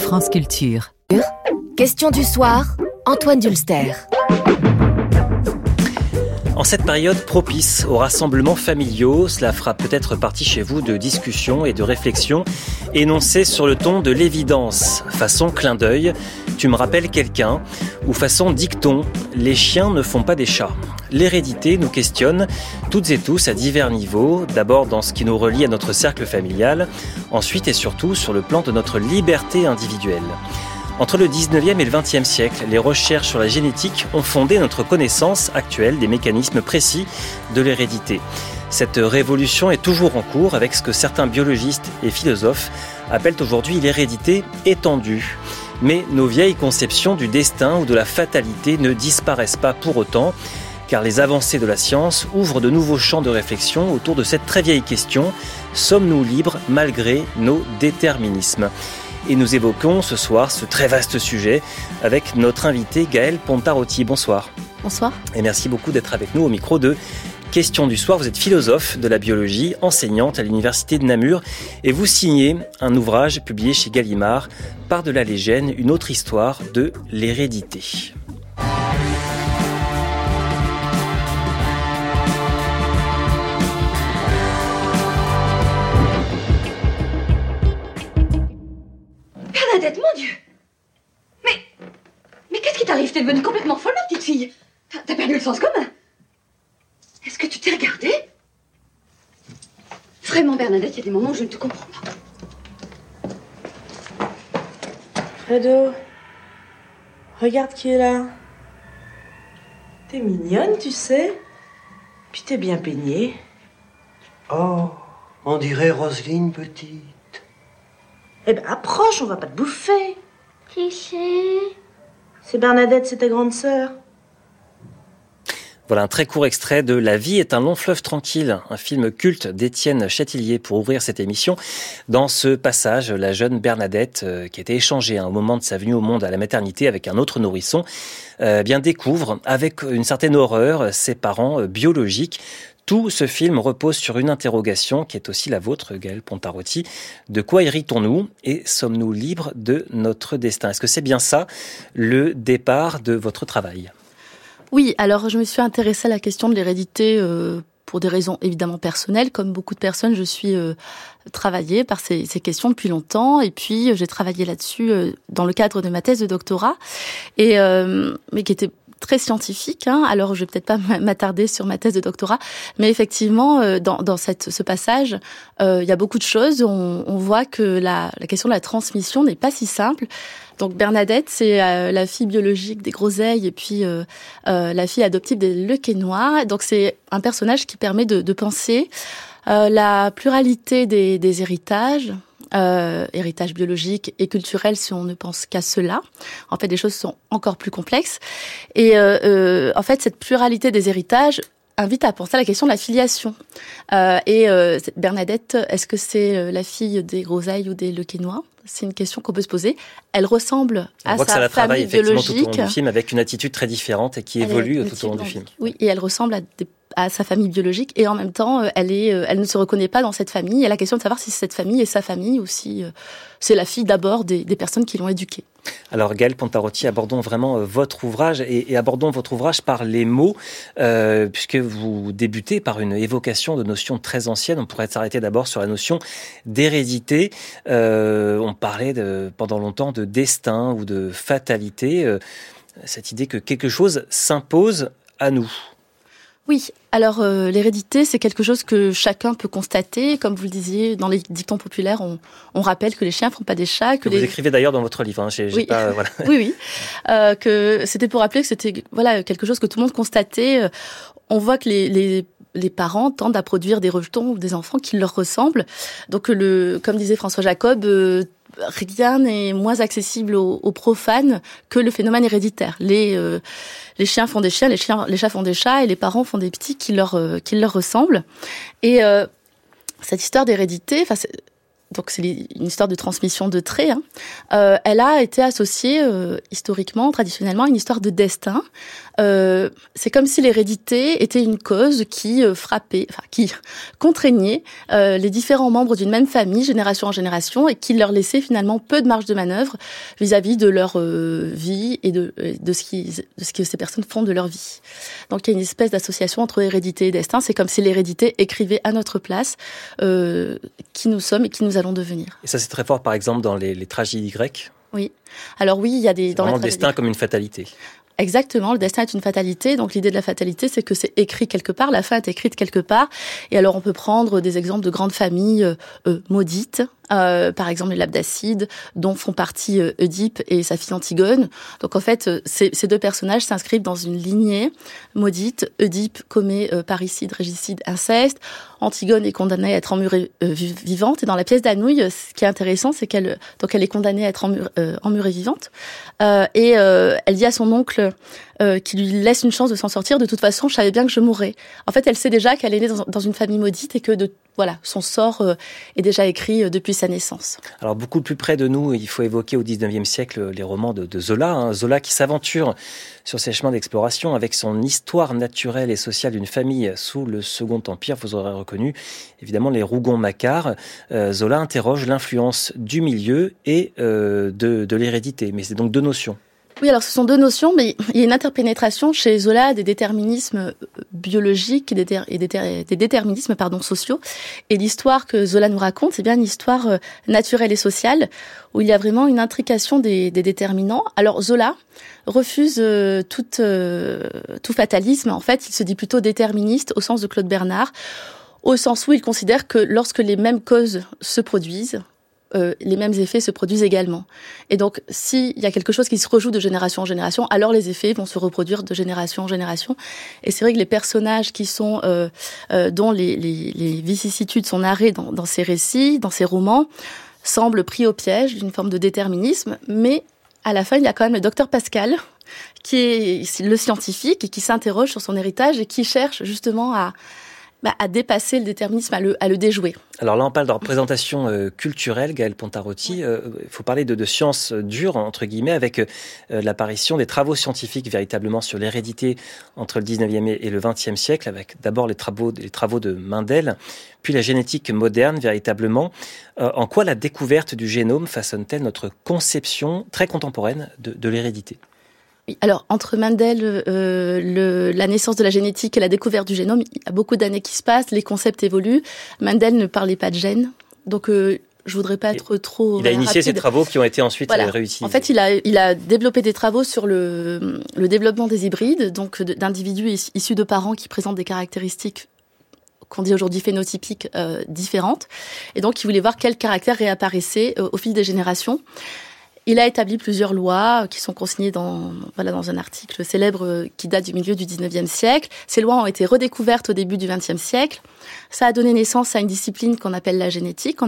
France Culture. Question du soir, Antoine Dulster. En cette période propice aux rassemblements familiaux, cela fera peut-être partie chez vous de discussions et de réflexions énoncées sur le ton de l'évidence, façon clin d'œil, tu me rappelles quelqu'un, ou façon dicton, les chiens ne font pas des chats. L'hérédité nous questionne toutes et tous à divers niveaux, d'abord dans ce qui nous relie à notre cercle familial, ensuite et surtout sur le plan de notre liberté individuelle. Entre le 19e et le 20e siècle, les recherches sur la génétique ont fondé notre connaissance actuelle des mécanismes précis de l'hérédité. Cette révolution est toujours en cours avec ce que certains biologistes et philosophes appellent aujourd'hui l'hérédité étendue. Mais nos vieilles conceptions du destin ou de la fatalité ne disparaissent pas pour autant, car les avancées de la science ouvrent de nouveaux champs de réflexion autour de cette très vieille question « Sommes-nous libres malgré nos déterminismes ?» Et nous évoquons ce soir ce très vaste sujet avec notre invité Gaëlle Pontarotti. Bonsoir. Bonsoir. Et merci beaucoup d'être avec nous au micro de Question du soir. Vous êtes philosophe de la biologie, enseignante à l'université de Namur et vous signez un ouvrage publié chez Gallimard, Par-delà les gènes, une autre histoire de l'hérédité. Bernadette, mon Dieu! Mais qu'est-ce qui t'arrive? T'es devenue complètement folle, ma petite fille. T'as perdu le sens commun. Est-ce que tu t'es regardée? Vraiment, Bernadette, il y a des moments où je ne te comprends pas. Fredo, regarde qui est là. T'es mignonne, tu sais. Puis t'es bien peignée. Oh, on dirait Roselyne petite. Eh ben, approche, on va pas te bouffer. Qui c'est? C'est Bernadette, c'est ta grande sœur. Voilà un très court extrait de La vie est un long fleuve tranquille, un film culte d'Étienne Châtillier pour ouvrir cette émission. Dans ce passage, la jeune Bernadette, qui était échangée au moment de sa venue au monde à la maternité avec un autre nourrisson, bien découvre avec une certaine horreur ses parents biologiques. Tout ce film repose sur une interrogation qui est aussi la vôtre, Gaëlle Pontarotti. De quoi héritons-nous et sommes-nous libres de notre destin? Est-ce que c'est bien ça, le départ de votre travail? Oui, alors je me suis intéressée à la question de l'hérédité pour des raisons évidemment personnelles. Comme beaucoup de personnes, je suis travaillée par ces questions depuis longtemps. Et puis, j'ai travaillé là-dessus dans le cadre de ma thèse de doctorat, mais qui était très scientifique, hein. Alors je vais peut-être pas m'attarder sur ma thèse de doctorat, mais effectivement dans ce passage, il y a beaucoup de choses. On voit que la question de la transmission n'est pas si simple. Donc Bernadette, c'est la fille biologique des groseilles et puis la fille adoptive des Lequesnois. Donc c'est un personnage qui permet de penser la pluralité des héritages. Héritage biologique et culturel si on ne pense qu'à cela. En fait, les choses sont encore plus complexes. Et en fait, cette pluralité des héritages invite à penser à la question de la filiation. Bernadette, est-ce que c'est la fille des groseilles ou des Lequesnois? C'est une question qu'on peut se poser. Elle ressemble à sa famille biologique. Tout au long du film avec une attitude très différente et qui évolue tout au long du film. Oui, et elle ressemble à sa famille biologique et en même temps, elle ne se reconnaît pas dans cette famille. Il y a la question de savoir si cette famille est sa famille ou si c'est la fille d'abord des personnes qui l'ont éduquée. Alors Gaëlle Pontarotti, abordons vraiment votre ouvrage et abordons votre ouvrage par les mots, puisque vous débutez par une évocation de notions très anciennes. On pourrait s'arrêter d'abord sur la notion d'hérédité. On parlait pendant longtemps de destin ou de fatalité, cette idée que quelque chose s'impose à nous. Oui, alors l'hérédité, c'est quelque chose que chacun peut constater. Comme vous le disiez, dans les dictons populaires, on rappelle que les chiens ne font pas des chats. Vous écrivez d'ailleurs dans votre livre. Oui. Pas, voilà. Oui. Que c'était pour rappeler que c'était quelque chose que tout le monde constatait. On voit que les parents tendent à produire des rejetons ou des enfants qui leur ressemblent. Donc, comme disait François Jacob, rien n'est moins accessible aux profanes que le phénomène héréditaire. Les chiens font des chiens, les chats font des chats, et les parents font des petits qui leur ressemblent. Et cette histoire d'hérédité, donc c'est une histoire de transmission de traits, elle a été associée historiquement, traditionnellement, à une histoire de destin. C'est comme si l'hérédité était une cause qui qui contraignait les différents membres d'une même famille, génération en génération, et qui leur laissait finalement peu de marge de manœuvre vis-à-vis de leur vie et de ce que ces personnes font de leur vie. Donc il y a une espèce d'association entre hérédité et destin. C'est comme si l'hérédité écrivait à notre place qui nous sommes et qui nous allons devenir. Et ça, c'est très fort, par exemple, dans les tragédies grecques. Oui. Alors oui, il y a des... C'est vraiment le destin comme une fatalité. Exactement, le destin est une fatalité. Donc l'idée de la fatalité, c'est que c'est écrit quelque part, la fin est écrite quelque part. Et alors on peut prendre des exemples de grandes familles maudites, par exemple les Labdacides, dont font partie Oedipe et sa fille Antigone. Donc en fait, ces deux personnages s'inscrivent dans une lignée maudite. Oedipe commet parricide, régicide, inceste. Antigone est condamnée à être emmurée vivante. Et dans la pièce d'Anouilh, ce qui est intéressant, c'est qu'elle est condamnée à être emmurée vivante. Et elle dit à son oncle qui lui laisse une chance de s'en sortir. De toute façon, je savais bien que je mourrais. En fait, elle sait déjà qu'elle est née dans une famille maudite et que son sort est déjà écrit depuis sa naissance. Alors, beaucoup plus près de nous, il faut évoquer au 19e siècle les romans de Zola. Zola qui s'aventure sur ses chemins d'exploration avec son histoire naturelle et sociale d'une famille sous le Second Empire. Vous aurez reconnu, évidemment, les Rougon-Macquart. Zola interroge l'influence du milieu et de l'hérédité. Mais c'est donc deux notions. Oui, alors ce sont deux notions, mais il y a une interpénétration chez Zola des déterminismes biologiques et des déterminismes sociaux. Et l'histoire que Zola nous raconte, c'est bien une histoire naturelle et sociale, où il y a vraiment une intrication des déterminants. Alors Zola refuse tout fatalisme. En fait, il se dit plutôt déterministe au sens de Claude Bernard, au sens où il considère que lorsque les mêmes causes se produisent, les mêmes effets se produisent également. Et donc, s'il y a quelque chose qui se rejoue de génération en génération, alors les effets vont se reproduire de génération en génération. Et c'est vrai que les personnages qui sont dont les vicissitudes sont narrées dans ces récits, dans ces romans, semblent pris au piège d'une forme de déterminisme. Mais à la fin, il y a quand même le docteur Pascal, qui est le scientifique et qui s'interroge sur son héritage et qui cherche justement à dépasser le déterminisme, à le déjouer. Alors là, on parle de représentation culturelle, Gaëlle Pontarotti. Il faut parler de sciences dures, entre guillemets, avec l'apparition des travaux scientifiques véritablement sur l'hérédité entre le 19e et le 20e siècle, avec d'abord les travaux de Mendel, puis la génétique moderne, véritablement. En quoi la découverte du génome façonne-t-elle notre conception très contemporaine de l'hérédité ? Alors, entre Mendel, la naissance de la génétique et la découverte du génome, il y a beaucoup d'années qui se passent, les concepts évoluent. Mendel ne parlait pas de gènes, donc je voudrais pas être trop Il a initié rapide. ces travaux qui ont été ensuite réutilisés. En fait, il a développé des travaux sur le développement des hybrides, donc d'individus issus de parents qui présentent des caractéristiques qu'on dit aujourd'hui phénotypiques différentes. Et donc, il voulait voir quels caractères réapparaissaient au fil des générations. Il a établi plusieurs lois qui sont consignées dans un article célèbre qui date du milieu du 19e siècle. Ces lois ont été redécouvertes au début du 20e siècle. Ça a donné naissance à une discipline qu'on appelle la génétique,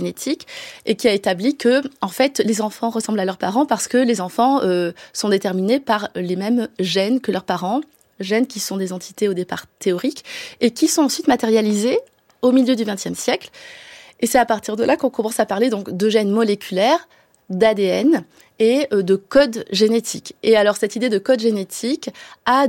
et qui a établi que, en fait, les enfants ressemblent à leurs parents parce que les enfants sont déterminés par les mêmes gènes que leurs parents, gènes qui sont des entités au départ théoriques et qui sont ensuite matérialisés au milieu du 20e siècle. Et c'est à partir de là qu'on commence à parler donc de gènes moléculaires, d'ADN et de code génétique. Et alors cette idée de code génétique a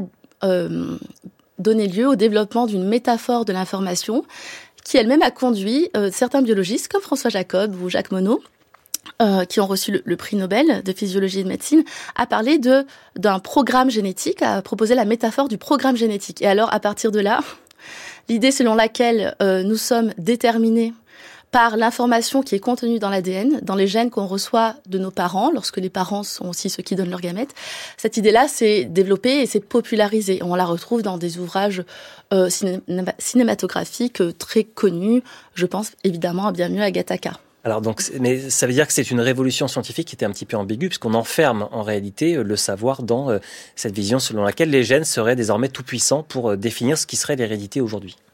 donné lieu au développement d'une métaphore de l'information qui elle-même a conduit certains biologistes comme François Jacob ou Jacques Monod, qui ont reçu le prix Nobel de physiologie et de médecine, à parler d'un programme génétique, à proposer la métaphore du programme génétique. Et alors à partir de là, l'idée selon laquelle nous sommes déterminés par l'information qui est contenue dans l'ADN, dans les gènes qu'on reçoit de nos parents, lorsque les parents sont aussi ceux qui donnent leurs gamètes. Cette idée-là s'est développée et s'est popularisée. On la retrouve dans des ouvrages cinématographiques très connus. Je pense évidemment à bien mieux Agatha K. Alors donc, mais ça veut dire que c'est une révolution scientifique qui était un petit peu ambiguë, puisqu'on enferme en réalité le savoir dans cette vision selon laquelle les gènes seraient désormais tout puissants pour définir ce qui serait l'hérédité aujourd'hui.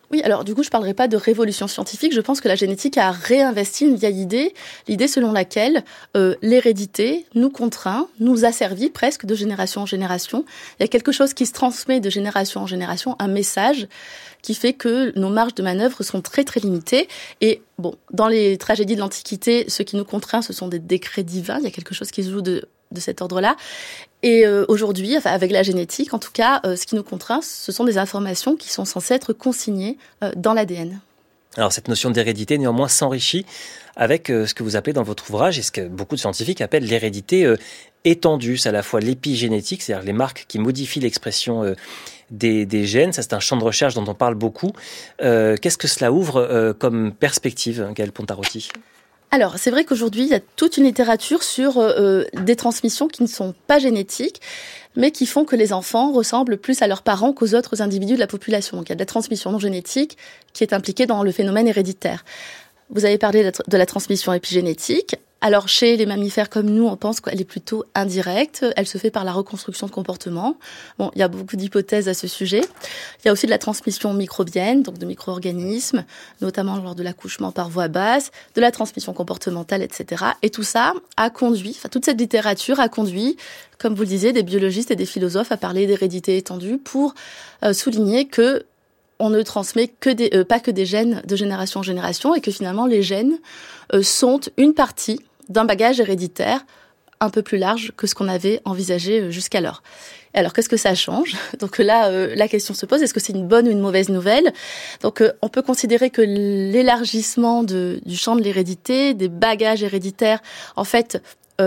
Oui, alors du coup, je ne parlerai pas de révolution scientifique. Je pense que la génétique a réinvesti une vieille idée, l'idée selon laquelle l'hérédité nous contraint, nous asservit presque de génération en génération. Il y a quelque chose qui se transmet de génération en génération, un message qui fait que nos marges de manœuvre sont très très limitées. Et bon, dans les tragédies de l'Antiquité, ce qui nous contraint, ce sont des décrets divins. Il y a quelque chose qui se joue de cet ordre-là. Et aujourd'hui, enfin, avec la génétique, en tout cas, ce qui nous contraint, ce sont des informations qui sont censées être consignées dans l'ADN. Alors cette notion d'hérédité, néanmoins, s'enrichit avec ce que vous appelez dans votre ouvrage, et ce que beaucoup de scientifiques appellent l'hérédité étendue. C'est à la fois l'épigénétique, c'est-à-dire les marques qui modifient l'expression des gènes. Ça, c'est un champ de recherche dont on parle beaucoup. Qu'est-ce que cela ouvre comme perspective, Gaëlle Pontarotti ? Alors, c'est vrai qu'aujourd'hui, il y a toute une littérature sur des transmissions qui ne sont pas génétiques, mais qui font que les enfants ressemblent plus à leurs parents qu'aux autres individus de la population. Donc, il y a de la transmission non génétique qui est impliquée dans le phénomène héréditaire. Vous avez parlé de la transmission épigénétique. Alors, chez les mammifères comme nous, on pense qu'elle est plutôt indirecte. Elle se fait par la reconstruction de comportement. Bon, il y a beaucoup d'hypothèses à ce sujet. Il y a aussi de la transmission microbienne, donc de micro-organismes, notamment lors de l'accouchement par voie basse, de la transmission comportementale, etc. Et tout ça a conduit, enfin, toute cette littérature a conduit, comme vous le disiez, des biologistes et des philosophes à parler d'hérédité étendue pour souligner que on ne transmet pas que des gènes de génération en génération et que finalement les gènes sont une partie d'un bagage héréditaire un peu plus large que ce qu'on avait envisagé jusqu'alors. Alors, qu'est-ce que ça change ? Donc là, la question se pose, est-ce que c'est une bonne ou une mauvaise nouvelle ? Donc, on peut considérer que l'élargissement du champ de l'hérédité, des bagages héréditaires, en fait,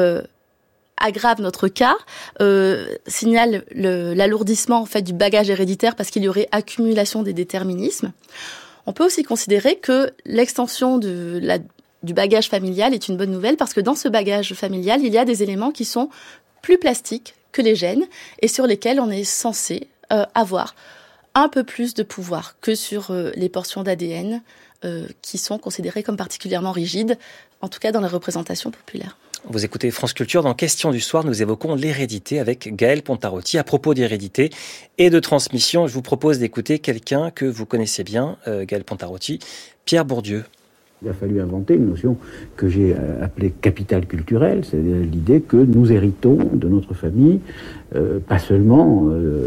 aggrave notre cas, signale l'alourdissement en fait du bagage héréditaire parce qu'il y aurait accumulation des déterminismes. On peut aussi considérer que l'extension du bagage familial est une bonne nouvelle parce que dans ce bagage familial, il y a des éléments qui sont plus plastiques que les gènes et sur lesquels on est censé avoir un peu plus de pouvoir que sur les portions d'ADN qui sont considérées comme particulièrement rigides, en tout cas dans la représentation populaire. Vous écoutez France Culture. Dans Question du soir, nous évoquons l'hérédité avec Gaëlle Pontarotti. À propos d'hérédité et de transmission, je vous propose d'écouter quelqu'un que vous connaissez bien, Gaëlle Pontarotti, Pierre Bourdieu. Il a fallu inventer une notion que j'ai appelée capital culturel, c'est-à-dire l'idée que nous héritons de notre famille, pas seulement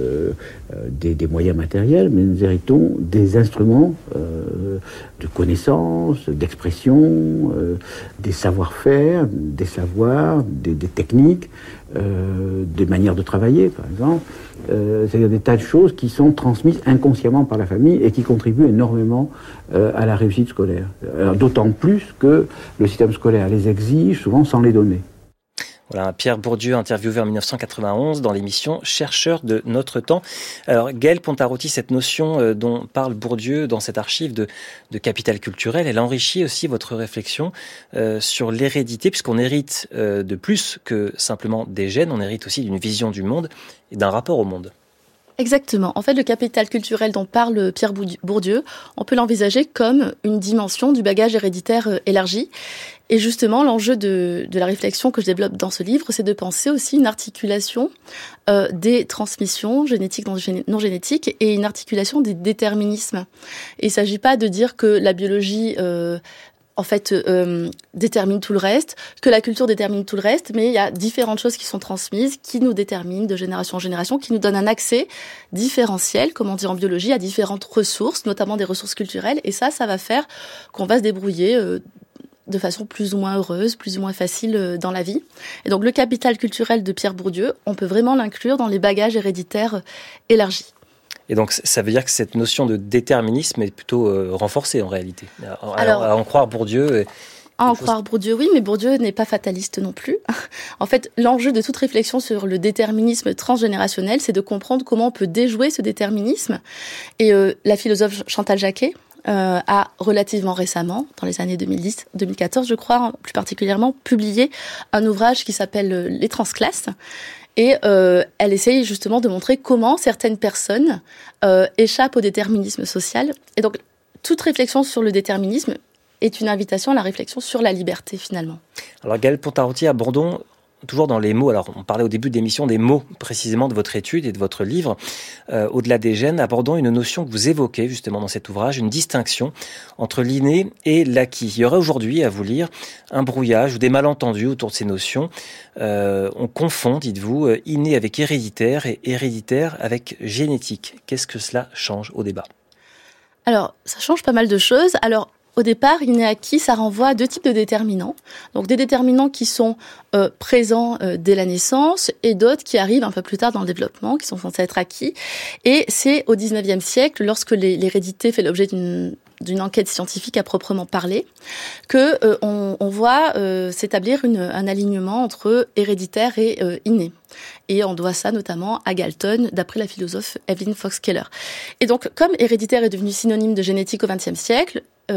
des moyens matériels, mais nous héritons des instruments de connaissance, d'expression, des savoir-faire, des savoirs, des techniques, des manières de travailler, par exemple. C'est-à-dire des tas de choses qui sont transmises inconsciemment par la famille et qui contribuent énormément à la réussite scolaire. Alors, d'autant plus que le système scolaire les exige, souvent sans les donner. Voilà, Pierre Bourdieu, interviewé en 1991 dans l'émission Chercheurs de notre temps. Alors, Gaëlle Pontarotti, cette notion dont parle Bourdieu dans cette archive de capital culturel, elle enrichit aussi votre réflexion sur l'hérédité, puisqu'on hérite de plus que simplement des gènes, on hérite aussi d'une vision du monde et d'un rapport au monde. Exactement. En fait, le capital culturel dont parle Pierre Bourdieu, on peut l'envisager comme une dimension du bagage héréditaire élargi. Et justement, l'enjeu de la réflexion que je développe dans ce livre, c'est de penser aussi une articulation des transmissions génétiques non génétiques et une articulation des déterminismes. Et il ne s'agit pas de dire que la biologie détermine tout le reste, que la culture détermine tout le reste, mais il y a différentes choses qui sont transmises, qui nous déterminent de génération en génération, qui nous donnent un accès différentiel, comme on dit en biologie, à différentes ressources, notamment des ressources culturelles, et ça va faire qu'on va se débrouiller de façon plus ou moins heureuse, plus ou moins facile dans la vie. Et donc le capital culturel de Pierre Bourdieu, on peut vraiment l'inclure dans les bagages héréditaires élargis. Et donc, ça veut dire que cette notion de déterminisme est plutôt renforcée en réalité. À en croire Bourdieu. À en croire Bourdieu, oui, mais Bourdieu n'est pas fataliste non plus. En fait, l'enjeu de toute réflexion sur le déterminisme transgénérationnel, c'est de comprendre comment on peut déjouer ce déterminisme. Et la philosophe Chantal Jacquet a relativement récemment, dans les années 2010-2014, je crois, plus particulièrement, publié un ouvrage qui s'appelle « Les transclasses ». Et elle essaye justement de montrer comment certaines personnes échappent au déterminisme social. Et donc, toute réflexion sur le déterminisme est une invitation à la réflexion sur la liberté, finalement. Alors, Gaëlle Pontarotti, abordons toujours dans les mots. Alors, on parlait au début de l'émission des mots, précisément, de votre étude et de votre livre. Au-delà des gènes, abordons une notion que vous évoquez, justement, dans cet ouvrage, une distinction entre l'inné et l'acquis. Il y aurait aujourd'hui, à vous lire, un brouillage ou des malentendus autour de ces notions. On confond, dites-vous, inné avec héréditaire et héréditaire avec génétique. Qu'est-ce que cela change au débat ? Alors, ça change pas mal de choses. Alors, au départ, inné-acquis, ça renvoie à deux types de déterminants. Donc, des déterminants qui sont présents dès la naissance et d'autres qui arrivent un peu plus tard dans le développement, qui sont censés être acquis. Et c'est au 19e siècle, lorsque l'hérédité fait l'objet d'une enquête scientifique à proprement parler, que on voit s'établir un alignement entre héréditaire et inné. Et on doit ça notamment à Galton, d'après la philosophe Evelyn Fox Keller. Et donc, comme héréditaire est devenu synonyme de génétique au XXe siècle,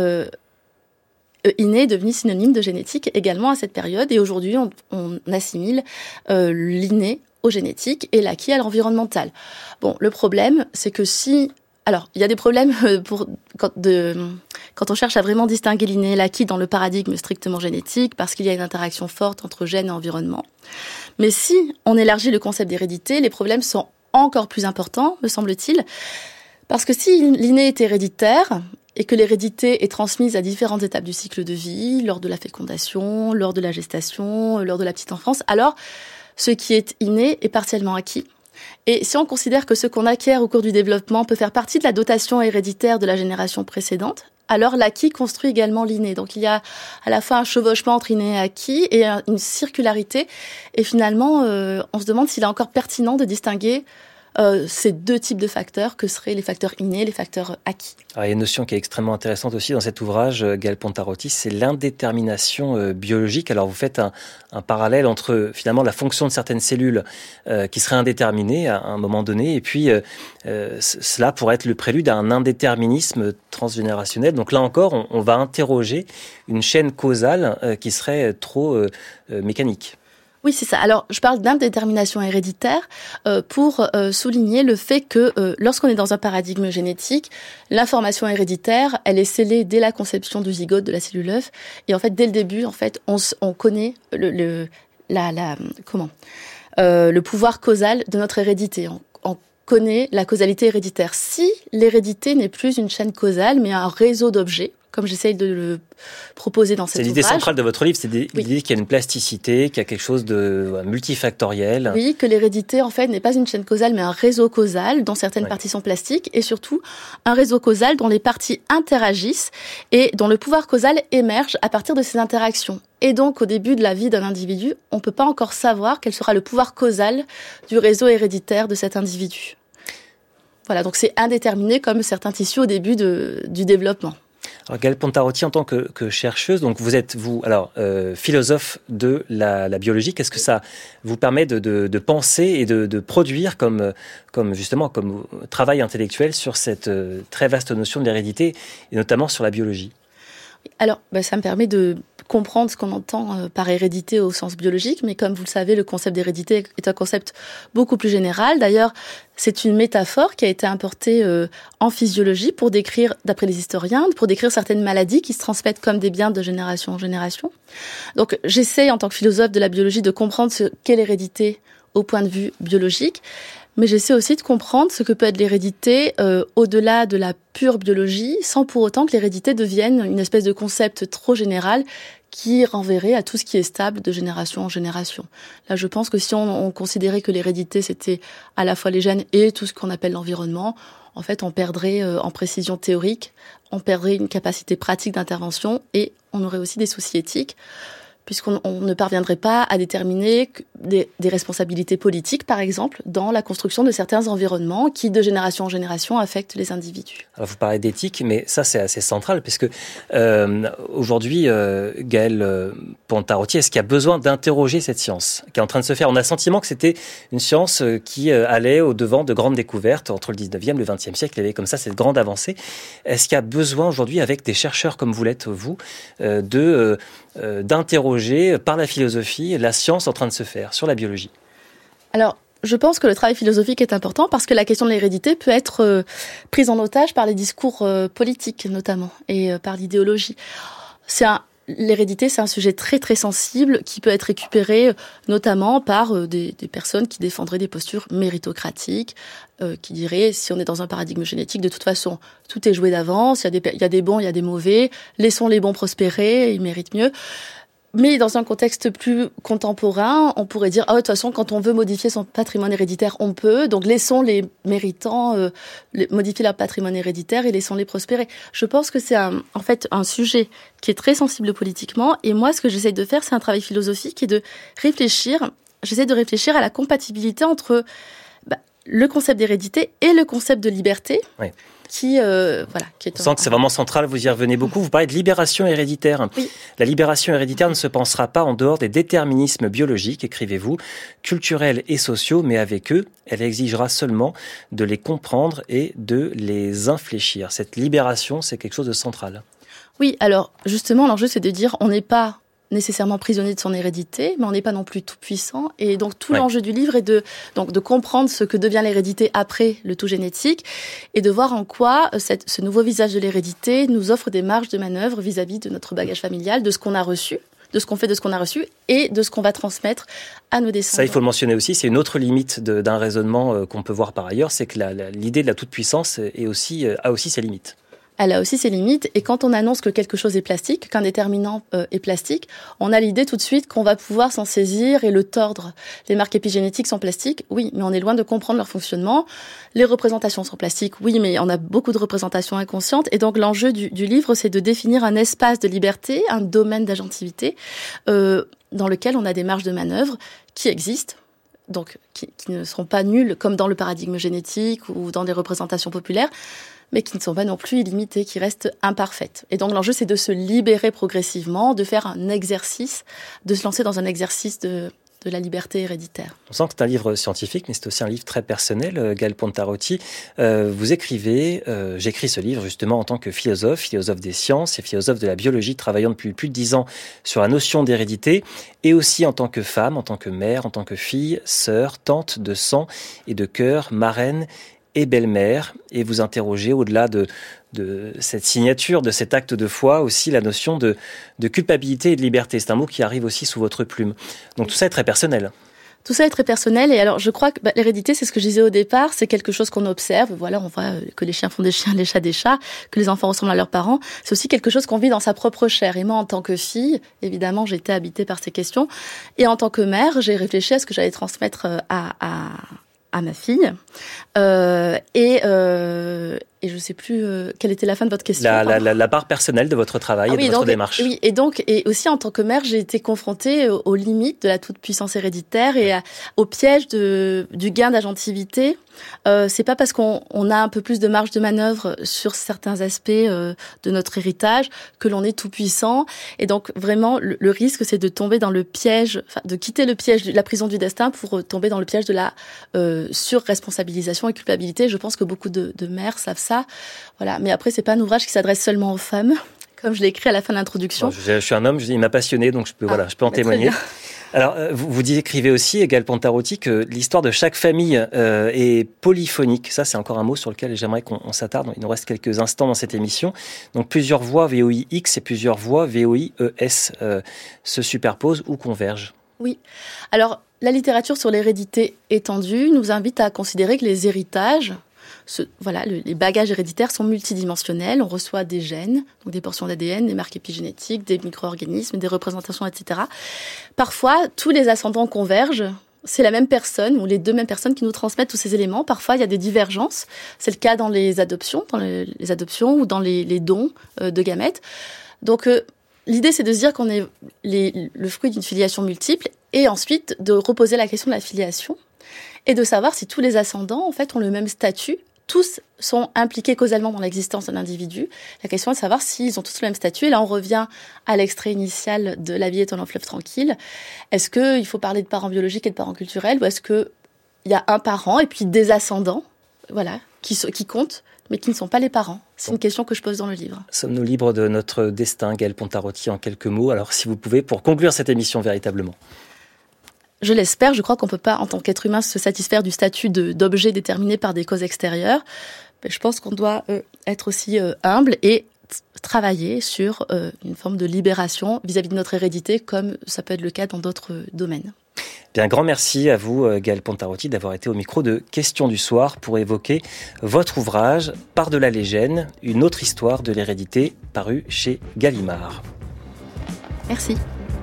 inné est devenu synonyme de génétique également à cette période. Et aujourd'hui, on assimile l'inné au génétique et l'acquis à l'environnemental. Bon, le problème, c'est que alors, il y a des problèmes quand on cherche à vraiment distinguer l'inné et l'acquis dans le paradigme strictement génétique, parce qu'il y a une interaction forte entre gènes et environnement. Mais si on élargit le concept d'hérédité, les problèmes sont encore plus importants, me semble-t-il, parce que si l'inné est héréditaire et que l'hérédité est transmise à différentes étapes du cycle de vie, lors de la fécondation, lors de la gestation, lors de la petite enfance, alors ce qui est inné est partiellement acquis. Et si on considère que ce qu'on acquiert au cours du développement peut faire partie de la dotation héréditaire de la génération précédente, alors l'acquis construit également l'inné. Donc il y a à la fois un chevauchement entre inné et acquis et une circularité. Et finalement, on se demande s'il est encore pertinent de distinguer ces deux types de facteurs que seraient les facteurs innés et les facteurs acquis. Alors, il y a une notion qui est extrêmement intéressante aussi dans cet ouvrage, Gaëlle Pontarotti, c'est l'indétermination biologique. Alors vous faites un parallèle entre finalement la fonction de certaines cellules qui seraient indéterminées à un moment donné et puis cela pourrait être le prélude à un indéterminisme transgénérationnel. Donc là encore, on va interroger une chaîne causale qui serait trop mécanique. Oui, c'est ça. Alors, je parle d'indétermination héréditaire pour souligner le fait que lorsqu'on est dans un paradigme génétique, l'information héréditaire, elle est scellée dès la conception du zygote de la cellule œuf. Et en fait, dès le début, en fait, on connaît le pouvoir causal de notre hérédité. On connaît la causalité héréditaire. Si l'hérédité n'est plus une chaîne causale, mais un réseau d'objets, comme j'essaye de le proposer dans cet ouvrage. C'est l'idée centrale de votre livre, c'est l'idée qu'il y a une plasticité, qu'il y a quelque chose de multifactoriel. Oui, que l'hérédité, en fait, n'est pas une chaîne causale, mais un réseau causal dont certaines parties sont plastiques et surtout un réseau causal dont les parties interagissent et dont le pouvoir causal émerge à partir de ces interactions. Et donc, au début de la vie d'un individu, on ne peut pas encore savoir quel sera le pouvoir causal du réseau héréditaire de cet individu. Voilà, donc c'est indéterminé comme certains tissus au début du développement. Alors, Gaëlle Pontarotti, en tant que chercheuse, donc vous êtes philosophe de la biologie. Qu'est-ce que ça vous permet de penser et de produire comme travail intellectuel sur cette très vaste notion de l'hérédité et notamment sur la biologie? Alors, ça me permet de comprendre ce qu'on entend par hérédité au sens biologique, mais comme vous le savez, le concept d'hérédité est un concept beaucoup plus général. D'ailleurs, c'est une métaphore qui a été importée en physiologie pour décrire, d'après les historiens, pour décrire certaines maladies qui se transmettent comme des biens de génération en génération. Donc, j'essaie, en tant que philosophe de la biologie, de comprendre ce qu'est l'hérédité au point de vue biologique, mais j'essaie aussi de comprendre ce que peut être l'hérédité au-delà de la pure biologie, sans pour autant que l'hérédité devienne une espèce de concept trop général qui renverrait à tout ce qui est stable de génération en génération. Là, je pense que si on considérait que l'hérédité, c'était à la fois les gènes et tout ce qu'on appelle l'environnement, en fait, on perdrait en précision théorique, on perdrait une capacité pratique d'intervention et on aurait aussi des soucis éthiques, puisqu'on ne parviendrait pas à déterminer des responsabilités politiques, par exemple, dans la construction de certains environnements qui, de génération en génération, affectent les individus. Alors, vous parlez d'éthique, mais ça, c'est assez central, puisque aujourd'hui, Gaëlle Pontarotti, est-ce qu'il y a besoin d'interroger cette science qui est en train de se faire? On a le sentiment que c'était une science qui allait au-devant de grandes découvertes entre le 19e et le 20e siècle. Il y avait comme ça cette grande avancée. Est-ce qu'il y a besoin aujourd'hui, avec des chercheurs comme vous l'êtes, vous, d'interroger par la philosophie la science en train de se faire sur la biologie? Alors, je pense que le travail philosophique est important parce que la question de l'hérédité peut être prise en otage par les discours politiques notamment et par l'idéologie. C'est l'hérédité, c'est un sujet très très sensible qui peut être récupéré notamment par des personnes qui défendraient des postures méritocratiques, qui diraient si on est dans un paradigme génétique, de toute façon, tout est joué d'avance, il y a des bons, il y a des mauvais, laissons les bons prospérer, ils méritent mieux. Mais dans un contexte plus contemporain, on pourrait dire, de toute façon, quand on veut modifier son patrimoine héréditaire, on peut. Donc, laissons les méritants modifier leur patrimoine héréditaire et laissons-les prospérer. Je pense que c'est en fait un sujet qui est très sensible politiquement. Et moi, ce que j'essaie de faire, c'est un travail philosophique et de réfléchir. J'essaie de réfléchir à la compatibilité entre le concept d'hérédité et le concept de liberté. Oui. Qui est on sent que c'est vraiment central, vous y revenez beaucoup. Vous parlez de libération héréditaire. Oui. La libération héréditaire ne se pensera pas en dehors des déterminismes biologiques, écrivez-vous, culturels et sociaux, mais avec eux, elle exigera seulement de les comprendre et de les infléchir. Cette libération, c'est quelque chose de central. Oui, alors justement, l'enjeu, c'est de dire on n'est pas nécessairement prisonnier de son hérédité, mais on n'est pas non plus tout puissant. Et donc tout l'enjeu du livre est de comprendre ce que devient l'hérédité après le tout génétique et de voir en quoi ce nouveau visage de l'hérédité nous offre des marges de manœuvre vis-à-vis de notre bagage familial, de ce qu'on a reçu, de ce qu'on fait de ce qu'on a reçu et de ce qu'on va transmettre à nos descendants. Ça, il faut le mentionner aussi, c'est une autre limite d'un raisonnement qu'on peut voir par ailleurs, c'est que l'idée de la toute-puissance a aussi ses limites. Elle a aussi ses limites, et quand on annonce que quelque chose est plastique, qu'un déterminant est plastique, on a l'idée tout de suite qu'on va pouvoir s'en saisir et le tordre. Les marques épigénétiques sont plastiques, oui, mais on est loin de comprendre leur fonctionnement. Les représentations sont plastiques, oui, mais on a beaucoup de représentations inconscientes, et donc l'enjeu du livre, c'est de définir un espace de liberté, un domaine d'agentivité, dans lequel on a des marges de manœuvre qui existent, donc qui ne seront pas nulles comme dans le paradigme génétique ou dans des représentations populaires, mais qui ne sont pas non plus illimitées, qui restent imparfaites. Et donc l'enjeu, c'est de se libérer progressivement, de faire un exercice, de se lancer dans un exercice de la liberté héréditaire. On sent que c'est un livre scientifique, mais c'est aussi un livre très personnel, Gaëlle Pontarotti. Vous écrivez, j'écris ce livre justement en tant que philosophe des sciences et philosophe de la biologie, travaillant depuis plus de 10 ans sur la notion d'hérédité, et aussi en tant que femme, en tant que mère, en tant que fille, sœur, tante de sang et de cœur, marraine et belle-mère, et vous interrogez au-delà de cette signature, de cet acte de foi, aussi la notion de culpabilité et de liberté. C'est un mot qui arrive aussi sous votre plume. Donc tout ça est très personnel. Tout ça est très personnel, et alors je crois que l'hérédité, c'est ce que je disais au départ, c'est quelque chose qu'on observe. Voilà, on voit que les chiens font des chiens, les chats des chats, que les enfants ressemblent à leurs parents. C'est aussi quelque chose qu'on vit dans sa propre chair. Et moi, en tant que fille, évidemment, j'ai été habitée par ces questions. Et en tant que mère, j'ai réfléchi à ce que j'allais transmettre à ma fille. Et je sais plus quelle était la fin de votre question. La part personnelle de votre travail et de votre démarche. Oui, et aussi en tant que mère, j'ai été confrontée aux limites de la toute-puissance héréditaire et au piège du gain d'agentivité. C'est pas parce qu'on a un peu plus de marge de manœuvre sur certains aspects de notre héritage que l'on est tout puissant. Et donc vraiment, le risque, c'est de tomber dans le piège, de quitter le piège de la prison du destin pour tomber dans le piège de la surresponsabilisation et culpabilité. Je pense que beaucoup de mères savent ça. Voilà. Mais après, c'est pas un ouvrage qui s'adresse seulement aux femmes, comme je l'ai écrit à la fin de l'introduction. Je suis un homme, il m'a passionné, donc je peux en témoigner. Alors, vous écrivez aussi, Gaëlle Pontarotti, que l'histoire de chaque famille est polyphonique. Ça, c'est encore un mot sur lequel j'aimerais qu'on s'attarde. Il nous reste quelques instants dans cette émission. Donc, plusieurs voix VOIX et plusieurs voix VOIES se superposent ou convergent. Oui. Alors, la littérature sur l'hérédité étendue nous invite à considérer que les héritages, les bagages héréditaires sont multidimensionnels. On reçoit des gènes, donc des portions d'ADN, des marques épigénétiques, des micro-organismes, des représentations, etc. Parfois, tous les ascendants convergent. C'est la même personne ou les deux mêmes personnes qui nous transmettent tous ces éléments. Parfois, il y a des divergences. C'est le cas dans les adoptions, ou dans les dons de gamètes. Donc, l'idée, c'est de se dire qu'on est le fruit d'une filiation multiple et ensuite de reposer la question de la filiation et de savoir si tous les ascendants, en fait, ont le même statut. Tous sont impliqués causalement dans l'existence d'un individu. La question est de savoir s'ils ont tous le même statut. Et là, on revient à l'extrait initial de La vie est un long fleuve tranquille. Est-ce qu'il faut parler de parents biologiques et de parents culturels, ou est-ce qu'il y a un parent et puis des ascendants, qui comptent, mais qui ne sont pas les parents? C'est une question que je pose dans le livre. Sommes-nous libres de notre destin, Gaëlle Pontarotti, en quelques mots? Alors, si vous pouvez, pour conclure cette émission véritablement. Je l'espère. Je crois qu'on ne peut pas, en tant qu'être humain, se satisfaire du statut d'objet déterminé par des causes extérieures. Mais je pense qu'on doit être aussi humble et travailler sur une forme de libération vis-à-vis de notre hérédité, comme ça peut être le cas dans d'autres domaines. Bien, grand merci à vous, Gaëlle Pontarotti, d'avoir été au micro de Questions du soir pour évoquer votre ouvrage « Par-delà les gènes, une autre histoire de l'hérédité » paru chez Gallimard. Merci.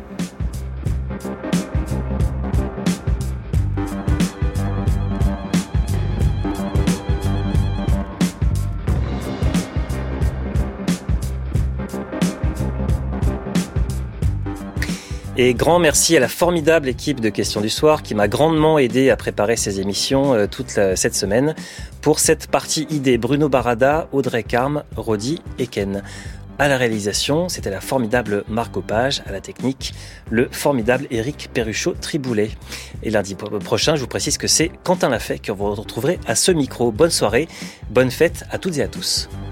Et grand merci à la formidable équipe de Questions du soir qui m'a grandement aidé à préparer ces émissions cette semaine. Pour cette partie idée, Bruno Barada, Audrey Carme, Rodi et Ken. À la réalisation, c'était la formidable Marc Opage, à la technique, le formidable Éric Perruchot-Triboulet. Et lundi prochain, je vous précise que c'est Quentin Lafay que vous retrouverez à ce micro. Bonne soirée, bonne fête à toutes et à tous.